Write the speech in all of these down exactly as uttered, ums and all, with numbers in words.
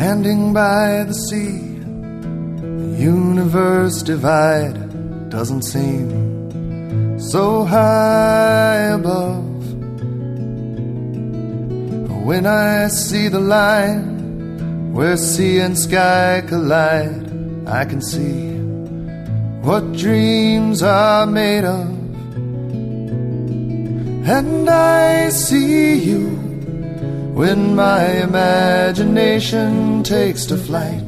Standing by the sea, the universe divide doesn't seem so high above. When I see the line where sea and sky collide, I can see what dreams are made of. And I see you when my imagination takes to flight.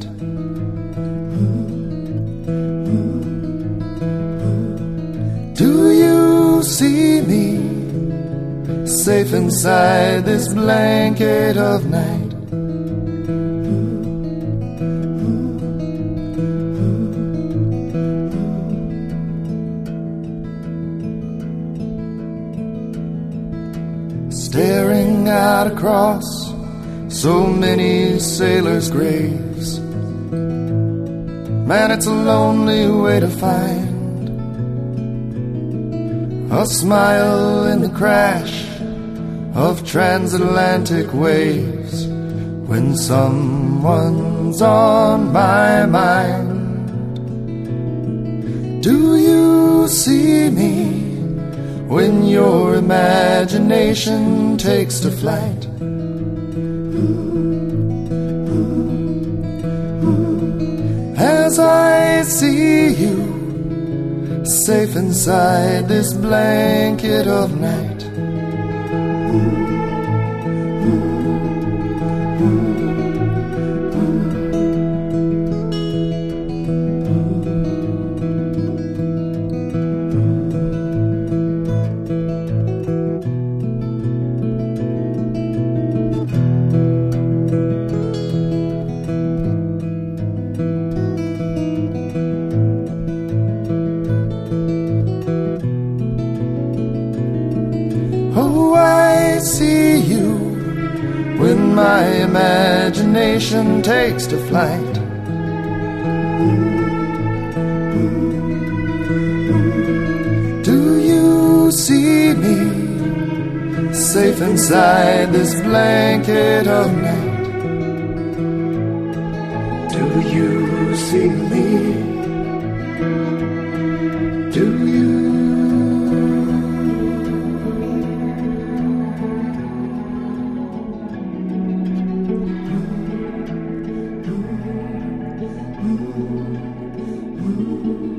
Do you see me safe inside this blanket of night? Staring out across so many sailors' graves, man, it's a lonely way to find a smile in the crash of transatlantic waves when someone's on my mind. Do you see me when your imagination takes to flight? As I see you safe inside this blanket of night. Oh, I see you when my imagination takes to flight. Do you see me safe inside this blanket of night? Do you see me? Do you? Ooh, ooh, ooh.